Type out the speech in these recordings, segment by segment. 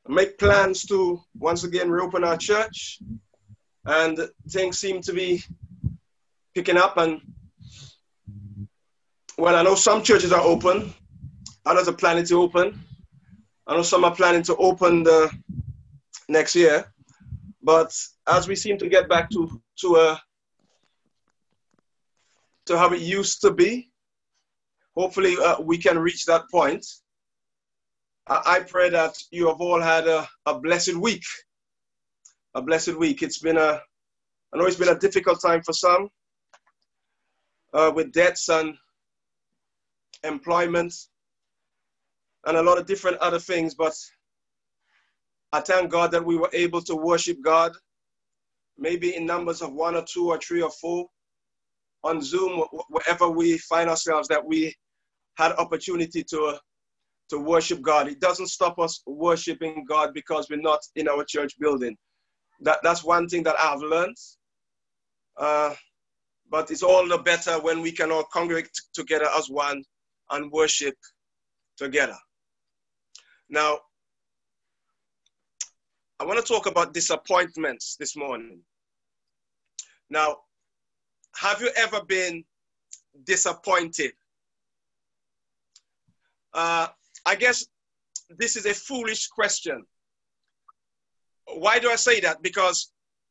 make plans to once again reopen our church, and things seem to be picking up. And well, I know some churches are open, others are planning to open. I know some are planning to open the next year, but as we seem to get back to how it used to be, hopefully we can reach that point. I pray that you have all had a blessed week. A blessed week. I know it's been a difficult time for some with debts and employment and a lot of different other things, but I thank God that we were able to worship God, maybe in numbers of 1 or 2 or 3 or 4 on Zoom, wherever we find ourselves, that we had opportunity to worship God. It doesn't stop us worshiping God because we're not in our church building. That's one thing that I've learned. But it's all the better when we can all congregate together as one and worship together. Now, I want to talk about disappointments this morning. Now, have you ever been disappointed? I guess this is a foolish question. Why do I say that? Because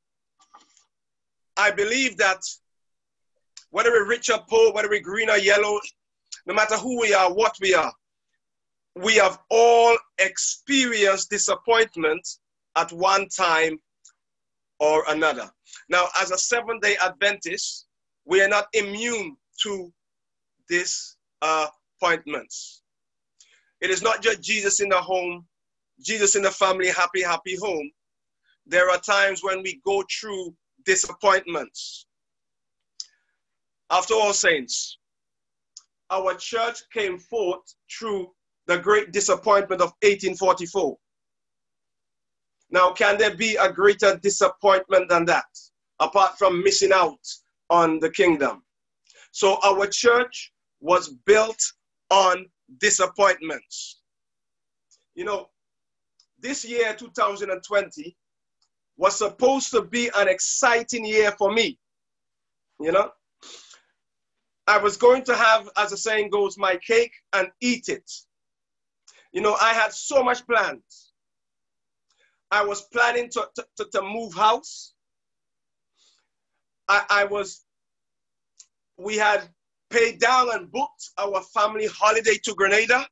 I believe that whether we're rich or poor, whether we're green or yellow, no matter who we are, what we are, we have all experienced disappointment at one time or another. Now, as a Seventh-day Adventist, we are not immune to disappointments. It is not just Jesus in the home, Jesus in the family, happy, happy home. There are times when we go through disappointments. After all, saints, our church came forth through the great disappointment of 1844. Now, can there be a greater disappointment than that, apart from missing out on the kingdom? So our church was built on disappointments. You know, this year, 2020, was supposed to be an exciting year for me. You know, I was going to have, as the saying goes, my cake and eat it. You know, I had so much plans. I was planning to move house. We had paid down and booked our family holiday to Grenada.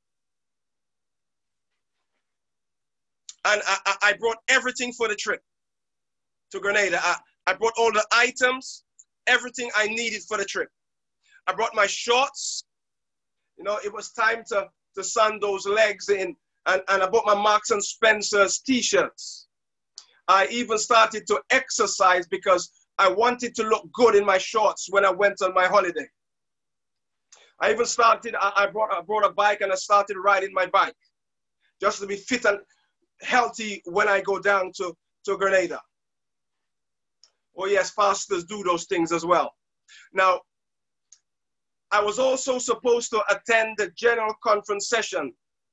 And I brought everything for the trip to Grenada. I brought all the items, everything I needed for the trip. I brought my shorts. You know, it was time to sun those legs in. And I bought my Marks and Spencer's t-shirts. I even started to exercise because I wanted to look good in my shorts when I went on my holiday. I even started, I brought a bike and I started riding my bike just to be fit and healthy when I go down to Grenada. Oh yes, pastors do those things as well. Now, I was also supposed to attend the General Conference session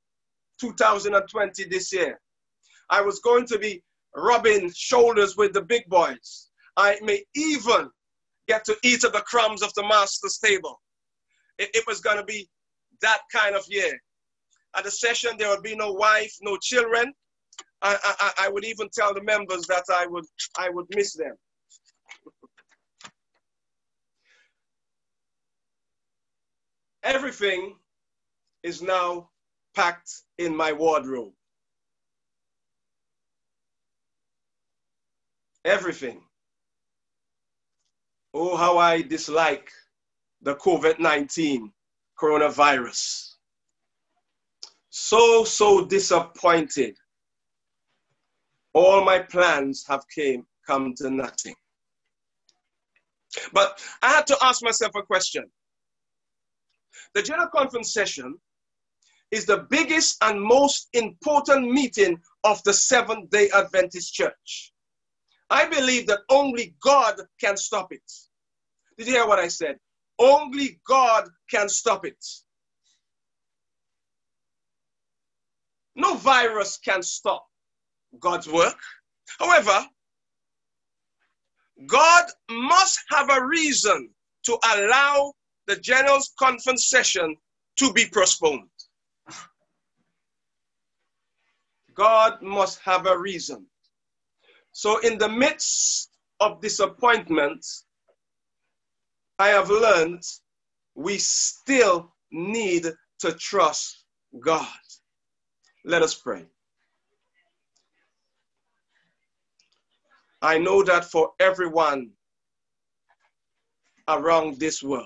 2020 this year. I was going to be rubbing shoulders with the big boys. I may even get to eat of the crumbs of the master's table. It was going to be that kind of year. At the session, there would be no wife, no children. I would even tell the members that I would miss them. Everything is now packed in my wardrobe. Everything. Oh, how I dislike the COVID-19 coronavirus. So disappointed. All my plans have come to nothing. But I had to ask myself a question. The General Conference session is the biggest and most important meeting of the Seventh-day Adventist Church. I believe that only God can stop it. Did you hear what I said? Only God can stop it. No virus can stop God's work. However, God must have a reason to allow the General's Conference session to be postponed. God must have a reason. So in the midst of disappointment, I have learned we still need to trust God. Let us pray. I know that for everyone around this world,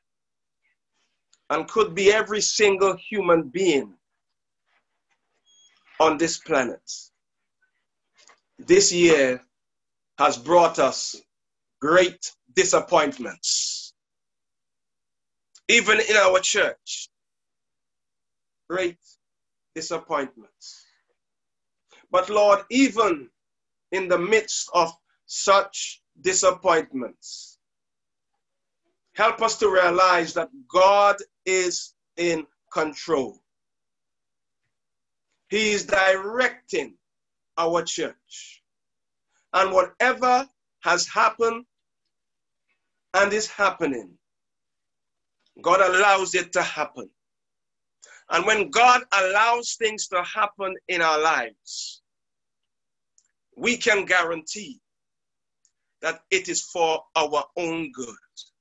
and could be every single human being on this planet, this year has brought us great disappointments. Even in our church, great disappointments. But Lord, even in the midst of such disappointments, help us to realize that God is in control. He is directing our church. And whatever has happened and is happening, God allows it to happen. And when God allows things to happen in our lives, we can guarantee that it is for our own good.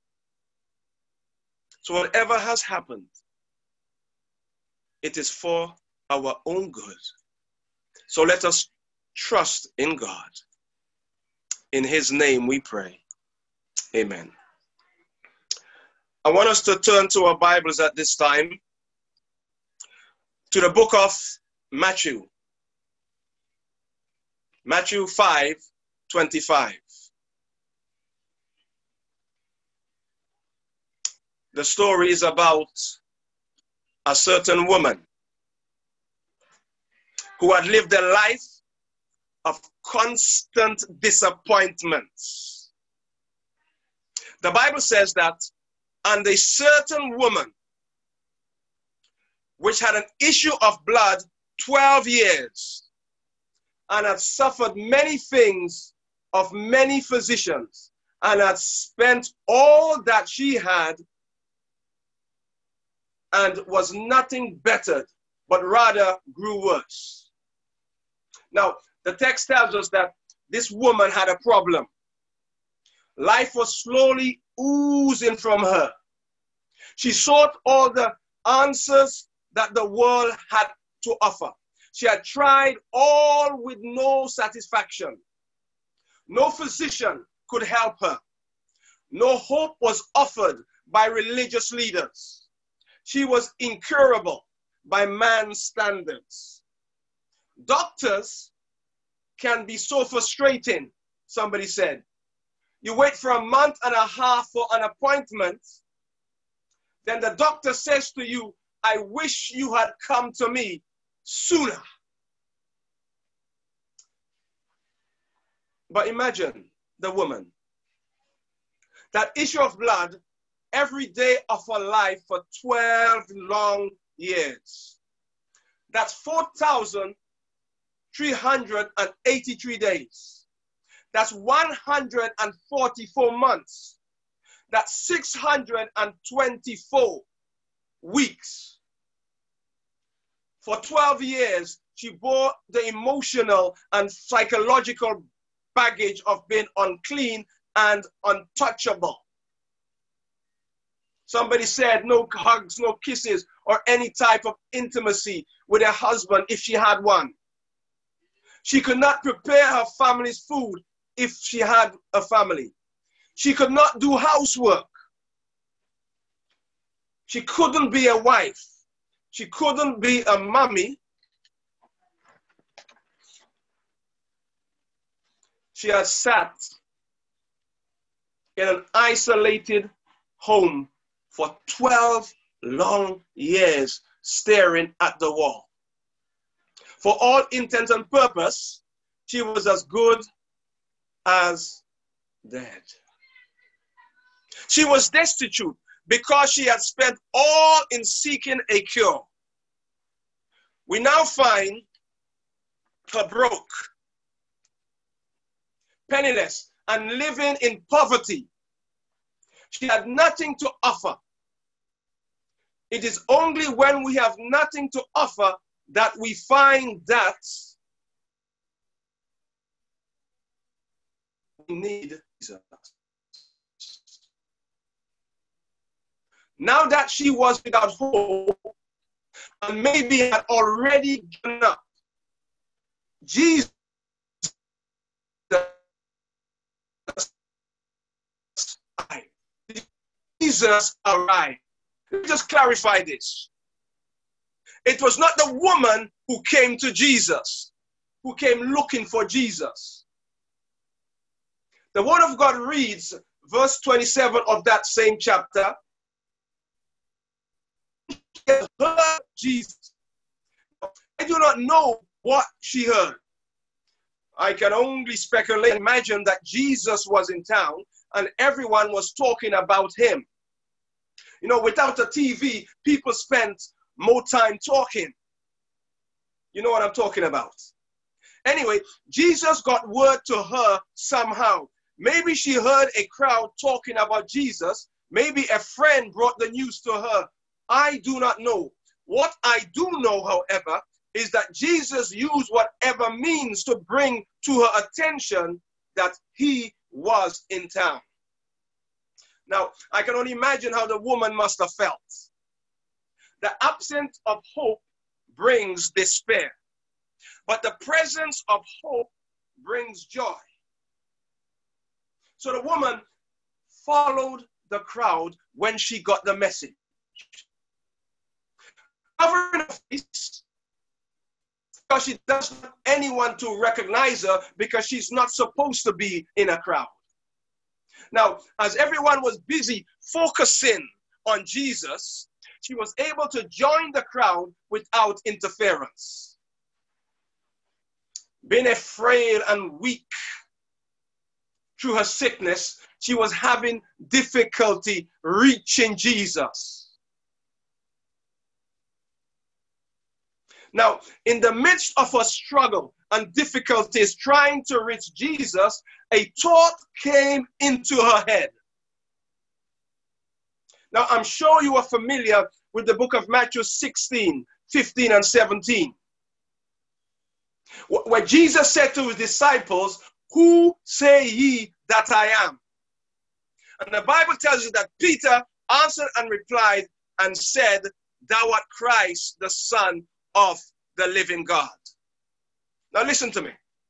So whatever has happened, it is for our own good. So let us trust in God. In his name we pray. Amen. I want us to turn to our Bibles at this time to the book of Matthew. Matthew 5:25. The story is about a certain woman who had lived a life of constant disappointments. The Bible says that, and a certain woman which had an issue of blood 12 years and had suffered many things of many physicians and had spent all that she had and was nothing bettered, but rather grew worse. Now, the text tells us that this woman had a problem. Life was slowly oozing from her. She sought all the answers that the world had to offer. She had tried all with no satisfaction. No physician could help her. No hope was offered by religious leaders. She was incurable by man's standards. Doctors can be so frustrating, somebody said. You wait for a month and a half for an appointment, then the doctor says to you, I wish you had come to me sooner. But imagine the woman. That issue of blood every day of her life for 12 long years. That's 4,383 days. That's 144 months. That's 624 weeks. For 12 years, she bore the emotional and psychological baggage of being unclean and untouchable. Somebody said no hugs, no kisses, or any type of intimacy with her husband if she had one. She could not prepare her family's food if she had a family. She could not do housework. She couldn't be a wife. She couldn't be a mommy. She had sat in an isolated home for 12 long years, staring at the wall. For all intents and purpose, she was as good as dead. She was destitute because she had spent all in seeking a cure. We now find her broke penniless, and living in poverty. She had nothing to offer. It is only when we have nothing to offer that we find that we need Jesus. Now that she was without hope and maybe had already given up, Jesus arrived. Let me just clarify this. It was not the woman who came to Jesus, who came looking for Jesus. The Word of God reads, verse 27 of that same chapter, heard Jesus. I do not know what she heard. I can only speculate, imagine that Jesus was in town and everyone was talking about him. You know, without a TV, people spent more time talking. You know what I'm talking about. Anyway, Jesus got word to her somehow. Maybe she heard a crowd talking about Jesus. Maybe a friend brought the news to her. I do not know. What I do know, however, is that Jesus used whatever means to bring to her attention that he was in town. Now, I can only imagine how the woman must have felt. The absence of hope brings despair, but the presence of hope brings joy. So the woman followed the crowd when she got the message. Covering her face, because she doesn't want anyone to recognize her because she's not supposed to be in a crowd. Now, as everyone was busy focusing on Jesus, she was able to join the crowd without interference. Being a frail and weak through her sickness, she was having difficulty reaching Jesus. Now, in the midst of her struggle and difficulties trying to reach Jesus, a thought came into her head. Now, I'm sure you are familiar with the book of Matthew 16, 15, and 17, where Jesus said to his disciples, "Who say ye that I am?" And the Bible tells you that Peter answered and replied and said, "Thou art Christ, the Son of the living God." Now listen to me.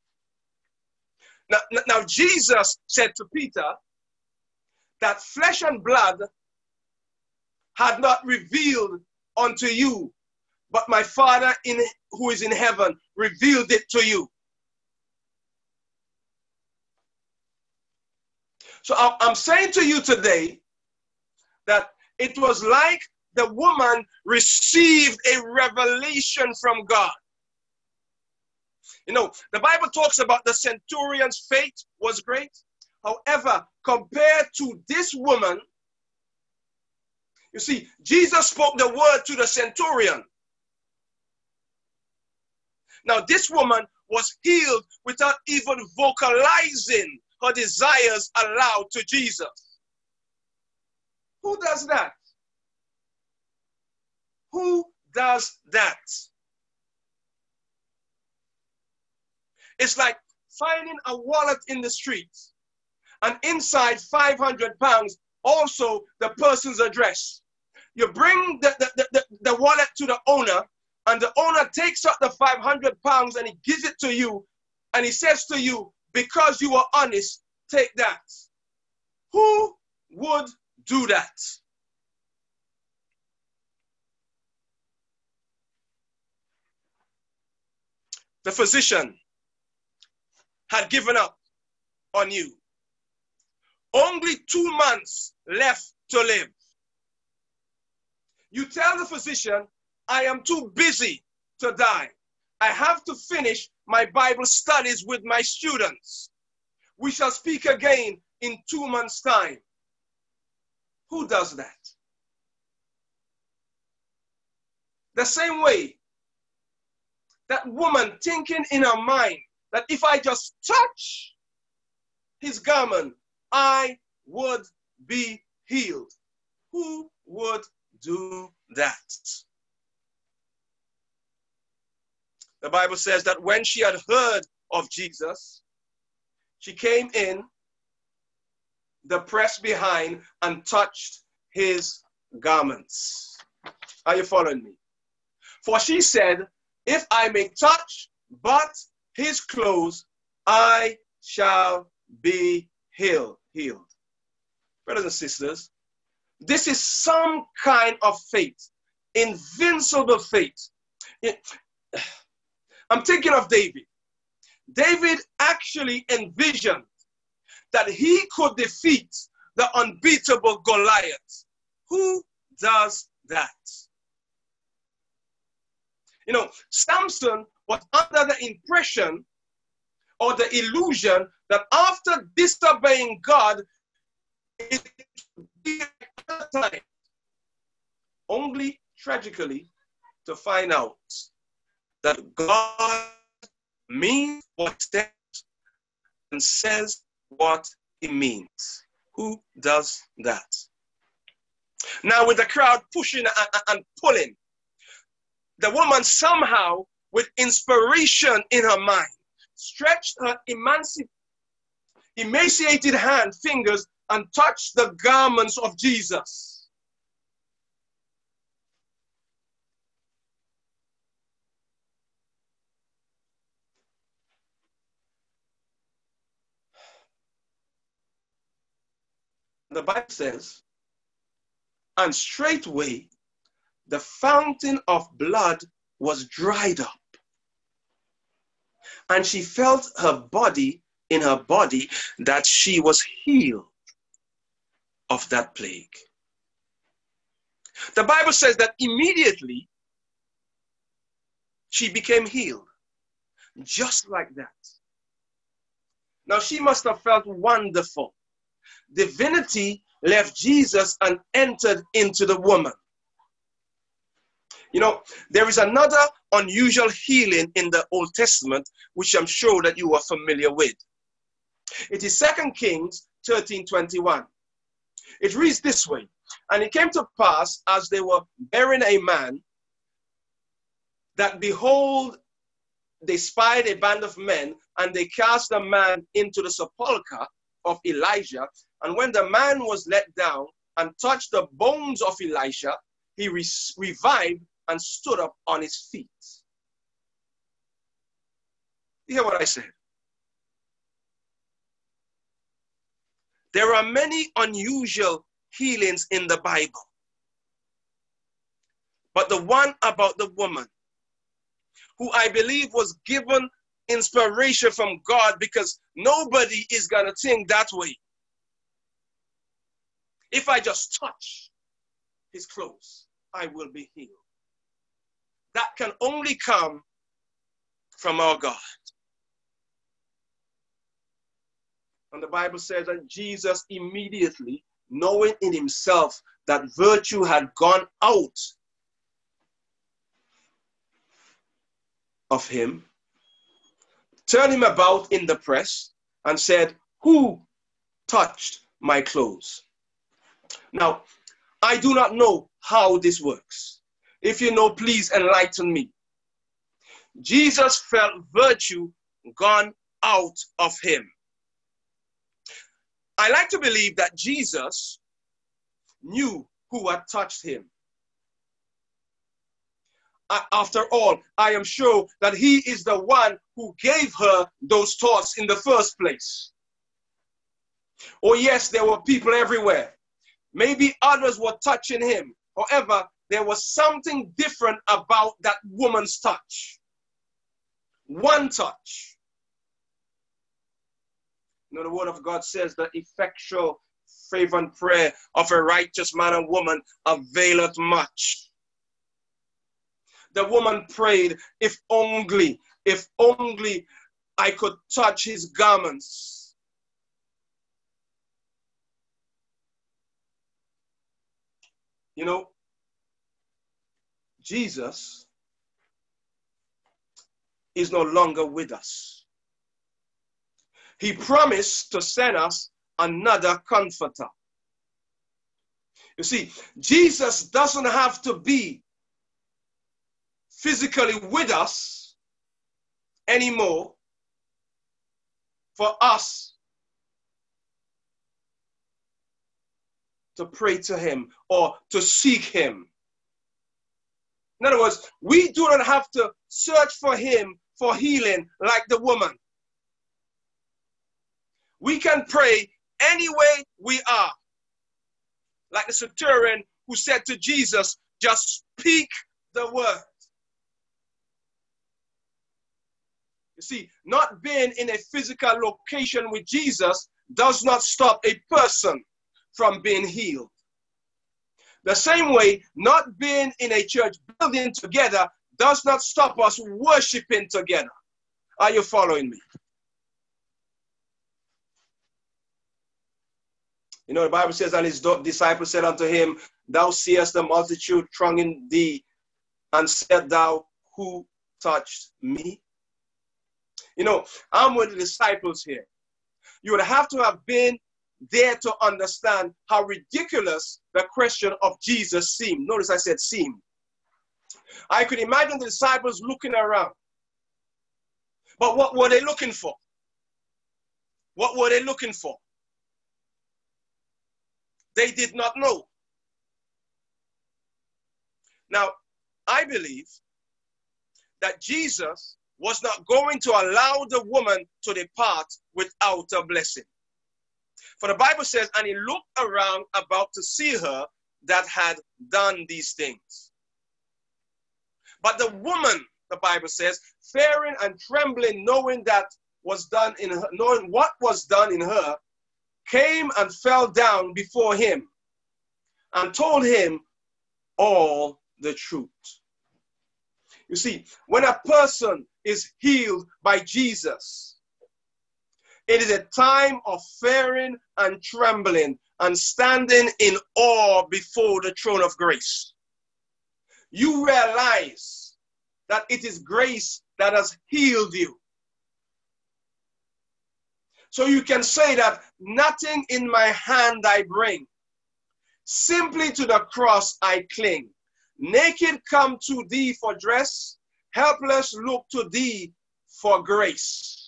Now Jesus said to Peter that flesh and blood had not revealed unto you, but my Father who is in heaven revealed it to you. So I'm saying to you today that it was like the woman received a revelation from God. You know, the Bible talks about the centurion's faith was great. However, compared to this woman, you see, Jesus spoke the word to the centurion. Now, this woman was healed without even vocalizing her desires aloud to Jesus. Who does that? Who does that? It's like finding a wallet in the street and inside 500 pounds, also the person's address. You bring the wallet to the owner and the owner takes up the 500 pounds and he gives it to you and he says to you, because you are honest, take that. Who would do that? The physician had given up on you. Only 2 months left to live. You tell the physician, I am too busy to die. I have to finish my Bible studies with my students. We shall speak again in 2 months' time. Who does that? The same way, that woman thinking in her mind that if I just touch his garment, I would be healed. Who would do that? The Bible says that when she had heard of Jesus, she came in the press behind and touched his garments. Are you following me? For she said, if I may touch but his clothes, I shall be healed. Brothers and sisters, this is some kind of faith, invincible faith. I'm thinking of David. David actually envisioned that he could defeat the unbeatable Goliath. Who does that? You know, Samson was under the impression or the illusion that after disobeying God, it would be another time. Only tragically to find out that God means what he says and says what he means. Who does that? Now, with the crowd pushing and pulling, the woman somehow, with inspiration in her mind, stretched her emaciated fingers and touched the garments of Jesus. The Bible says, and straightway the fountain of blood was dried up, and she felt in her body that she was healed of that plague. The Bible says that immediately she became healed, just like that. Now she must have felt wonderful. Divinity left Jesus and entered into the woman. You know, there is another unusual healing in the Old Testament, which I'm sure that you are familiar with. It is 2 Kings 13:21. It reads this way, and it came to pass as they were burying a man, that behold, they spied a band of men, and they cast the man into the sepulchre of Elijah. And when the man was let down and touched the bones of Elisha, he revived and stood up on his feet. You hear what I said? There are many unusual healings in the Bible. But the one about the woman, who I believe was given inspiration from God, because nobody is going to think that way. If I just touch his clothes, I will be healed. That can only come from our God. And the Bible says that Jesus immediately, knowing in himself that virtue had gone out of him, turned him about in the press and said, who touched my clothes? Now, I do not know how this works. If you know, please enlighten me. Jesus felt virtue gone out of him. I like to believe that Jesus knew who had touched him. After all, I am sure that he is the one who gave her those thoughts in the first place. Oh yes, there were people everywhere. Maybe others were touching him. However, there was something different about that woman's touch. One touch. You know, the word of God says the effectual fervent prayer of a righteous man and woman availeth much. The woman prayed, if only I could touch his garments. You know, Jesus is no longer with us. He promised to send us another comforter. You see, Jesus doesn't have to be physically with us anymore for us to pray to him or to seek him. In other words, we do not have to search for him for healing like the woman. We can pray any way we are. Like the centurion who said to Jesus, just speak the word. You see, not being in a physical location with Jesus does not stop a person from being healed. The same way, not being in a church building together does not stop us worshiping together. Are you following me? You know, the Bible says, and his disciples said unto him, thou seest the multitude thronging thee, and said thou, who touched me? You know, I'm with the disciples here. You would have to have been there to understand how ridiculous the question of Jesus seemed. Notice I said seemed. I could imagine the disciples looking around. But what were they looking for? What were they looking for? They did not know. Now, I believe that Jesus was not going to allow the woman to depart without a blessing. For the Bible says, and he looked around about to see her that had done these things. But the woman, the Bible says, fearing and trembling, knowing that was done in her, knowing what was done in her, came and fell down before him and told him all the truth. You see, when a person is healed by Jesus, it is a time of fearing and trembling and standing in awe before the throne of grace. You realize that it is grace that has healed you. So you can say that nothing in my hand I bring, simply to the cross I cling. Naked come to thee for dress, helpless look to thee for grace.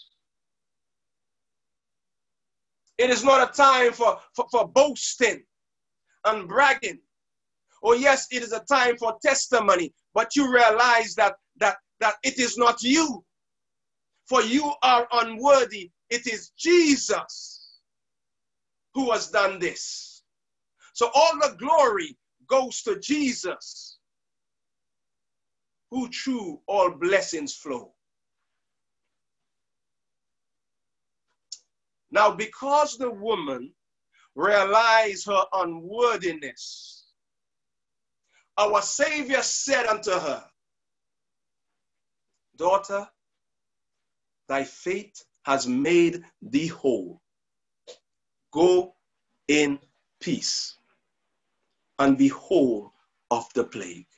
It is not a time for boasting and bragging. Oh yes, it is a time for testimony, but you realize that it is not you, for you are unworthy. It is Jesus who has done this. So all the glory goes to Jesus, who through all blessings flow. Now, because the woman realized her unworthiness, our Savior said unto her, daughter, thy faith has made thee whole. Go in peace and be whole of the plague.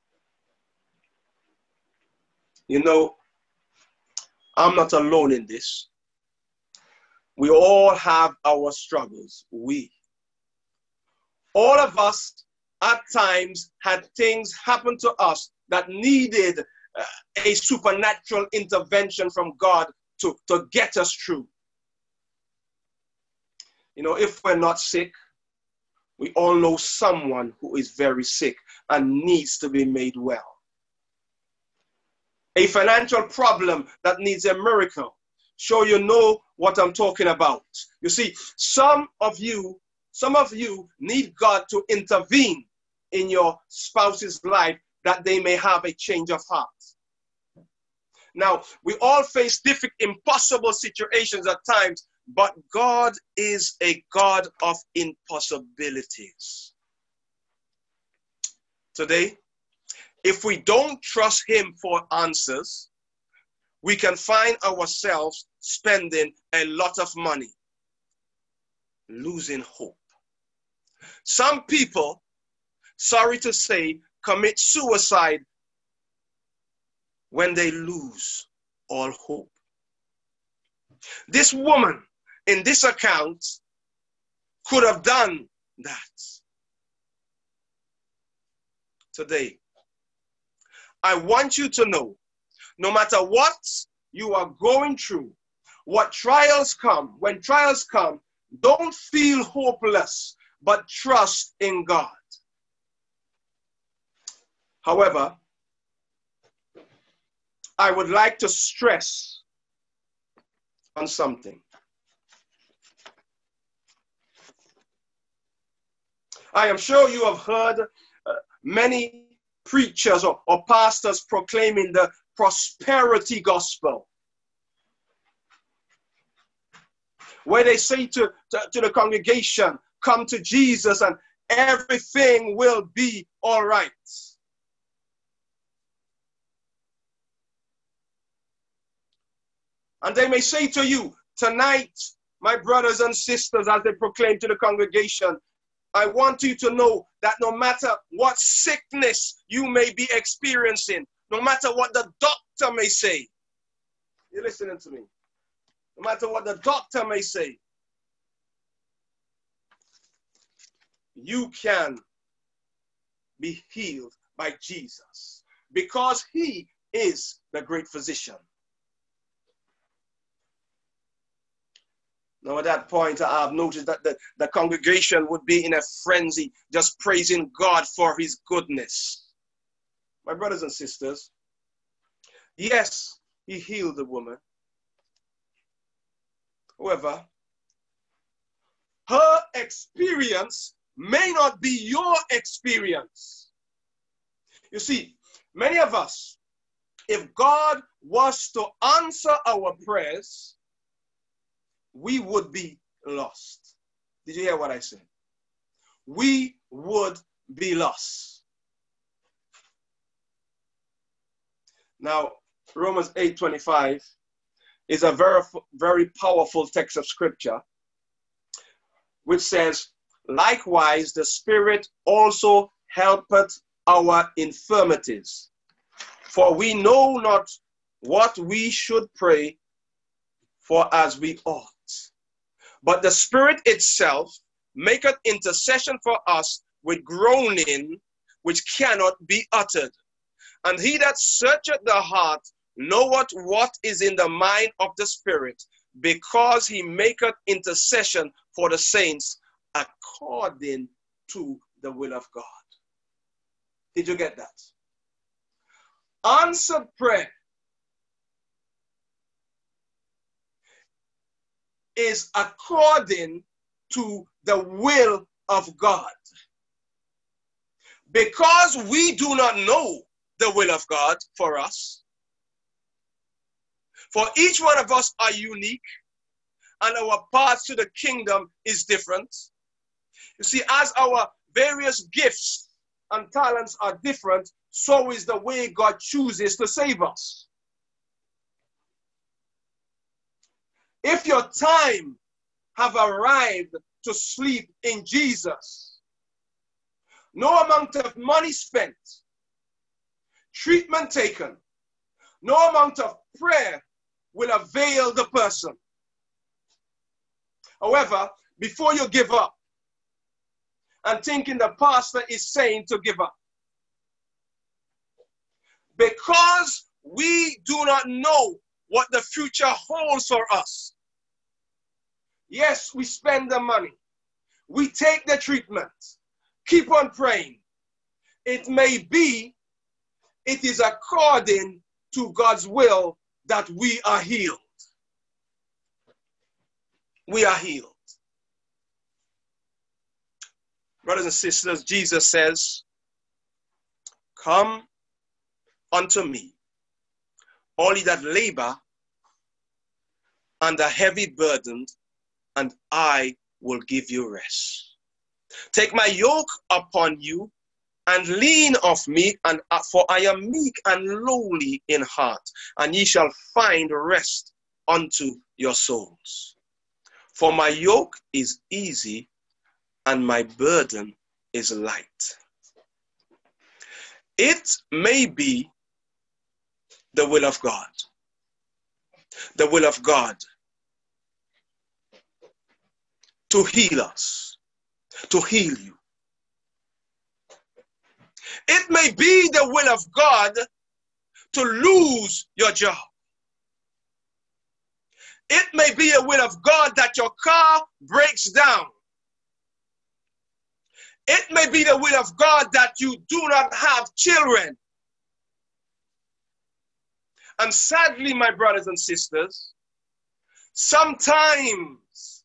You know, I'm not alone in this. We all have our struggles. All of us at times had things happen to us that needed a supernatural intervention from God to get us through. You know, if we're not sick, we all know someone who is very sick and needs to be made well. A financial problem that needs a miracle. Sure, you know what I'm talking about. You see, some of you need God to intervene in your spouse's life that they may have a change of heart. Now, we all face different, impossible situations at times, but God is a God of impossibilities. Today, if we don't trust him for answers, we can find ourselves spending a lot of money, losing hope. Some people, sorry to say, commit suicide when they lose all hope. This woman in this account could have done that. Today, I want you to know, no matter what you are going through, what trials come, when trials come, don't feel hopeless, but trust in God. However, I would like to stress on something. I am sure you have heard many preachers or pastors proclaiming the prosperity gospel, where they say to the congregation, come to Jesus and everything will be all right. And they may say to you, tonight, my brothers and sisters, as they proclaim to the congregation, I want you to know that no matter what sickness you may be experiencing, no matter what the doctor may say, you're listening to me, no matter what the doctor may say, you can be healed by Jesus because he is the great physician. Now, at that point, I have noticed that the congregation would be in a frenzy, just praising God for his goodness. My brothers and sisters, yes, he healed the woman. However, her experience may not be your experience. You see, many of us, if God was to answer our prayers, we would be lost. Did you hear what I said? We would be lost. Now, Romans 8:25 is a very, very powerful text of scripture, which says, likewise, the Spirit also helpeth our infirmities, for we know not what we should pray for as we ought. But the Spirit itself maketh intercession for us with groaning which cannot be uttered. And he that searcheth the heart knoweth what is in the mind of the Spirit, because he maketh intercession for the saints according to the will of God. Did you get that? Answered prayer is according to the will of God. Because we do not know the will of God for us, for each one of us are unique and our path to the kingdom is different. You see, as our various gifts and talents are different, so is the way God chooses to save us. If your time have arrived to sleep in Jesus, no amount of money spent, treatment taken, no amount of prayer will avail the person. However, before you give up and thinking the pastor is saying to give up, because we do not know what the future holds for us. Yes, we spend the money. We take the treatment. Keep on praying. It may be, it is according to God's will that we are healed. We are healed. Brothers and sisters, Jesus says, come unto me, all ye that labor and are heavy burdened, and I will give you rest. Take my yoke upon you and lean of me, and for I am meek and lowly in heart, and ye shall find rest unto your souls. For my yoke is easy and my burden is light. It may be the will of God. The will of God to heal us, to heal you. It may be the will of God to lose your job. It may be a will of God that your car breaks down. It may be the will of God that you do not have children. And sadly, my brothers and sisters, sometimes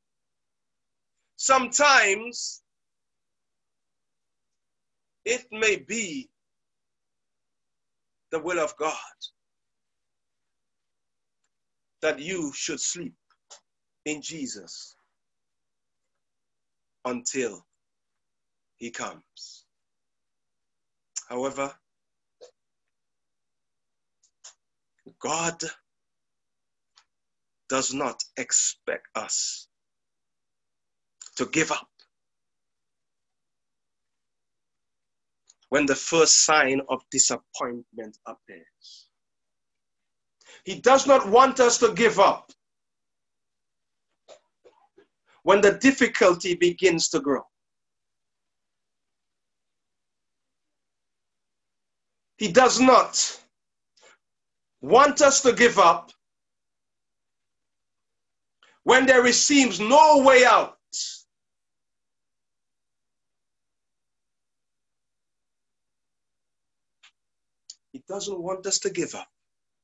it may be the will of God that you should sleep in Jesus until he comes. However, God does not expect us to give up when the first sign of disappointment appears. He does not want us to give up when the difficulty begins to grow. He does not want us to give up when there seems no way out. He doesn't want us to give up,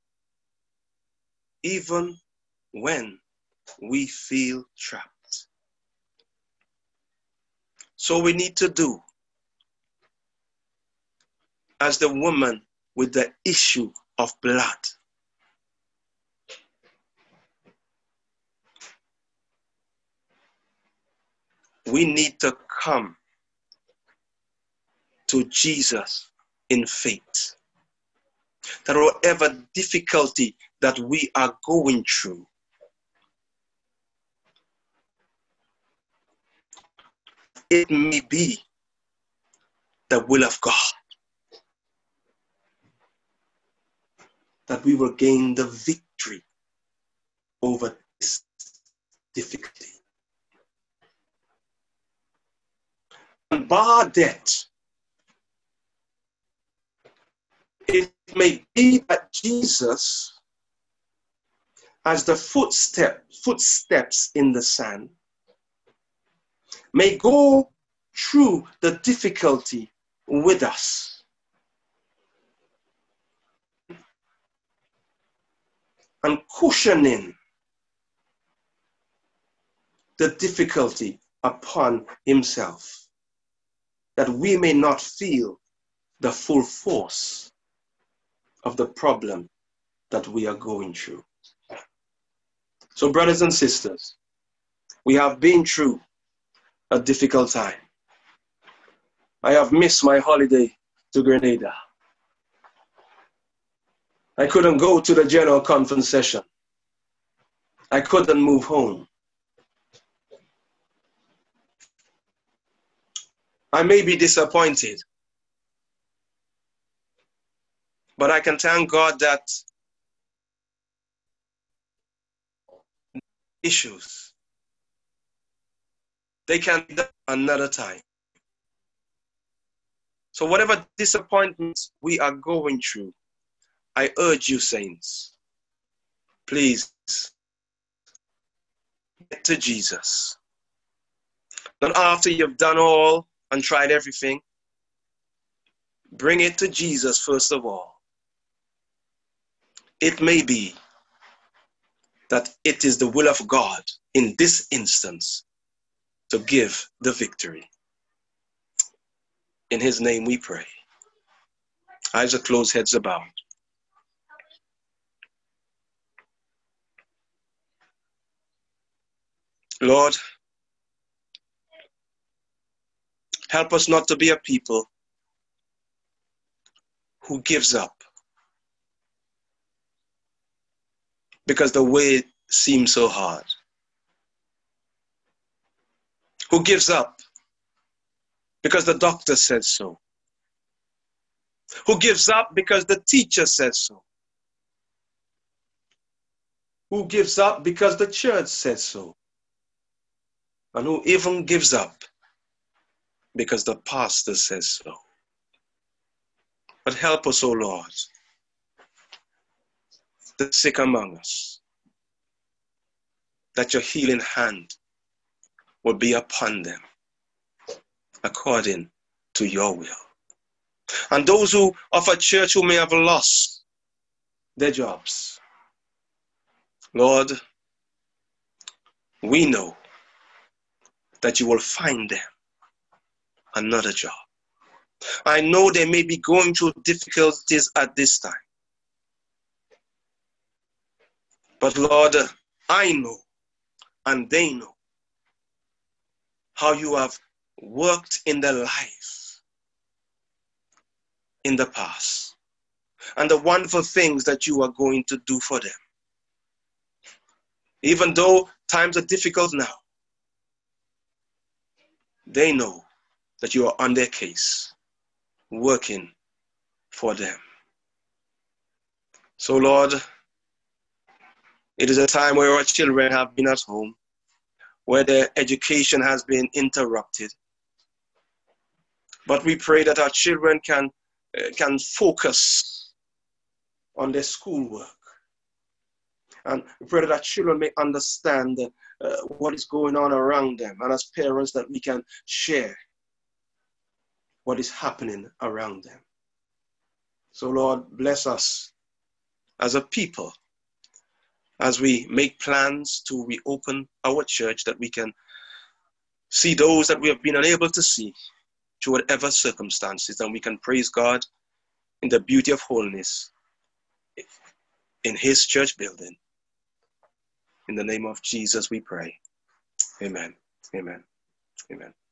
even when we feel trapped. So we need to do as the woman with the issue of blood. We need to come to Jesus in faith. That whatever difficulty that we are going through, it may be the will of God that we will gain the victory over this difficulty. And bar that, it may be that Jesus, as the footsteps in the sand, may go through the difficulty with us. And cushioning the difficulty upon himself, that we may not feel the full force of the problem that we are going through. So, brothers and sisters, we have been through a difficult time. I have missed my holiday to Grenada. I couldn't go to the general conference session. I couldn't move home. I may be disappointed, but I can thank God that issues, they can be done another time. So whatever disappointments we are going through, I urge you, saints, please get to Jesus. Not after you've done all and tried everything. Bring it to Jesus first of all. It may be that it is the will of God in this instance to give the victory. In his name we pray. Eyes are closed, heads are bowed. Lord, help us not to be a people who gives up because the way seems so hard. Who gives up because the doctor said so. Who gives up because the teacher said so. Who gives up because the church said so. and who even gives up because the pastor says so. But help us, O Lord, the sick among us, that your healing hand will be upon them according to your will. And those who of a church who may have lost their jobs, Lord, we know that you will find them another job. I know they may be going through difficulties at this time. But Lord, I know and they know how you have worked in their life in the past and the wonderful things that you are going to do for them. Even though times are difficult now, they know that you are on their case, working for them. So Lord, it is a time where our children have been at home, where their education has been interrupted. But we pray that our children can focus on their schoolwork. And we pray that our children may understand what is going on around them. And as parents, that we can share what is happening around them. So Lord, bless us as a people as we make plans to reopen our church, that we can see those that we have been unable to see through whatever circumstances, and we can praise God in the beauty of holiness in his church building. In the name of Jesus we pray. Amen. Amen. Amen.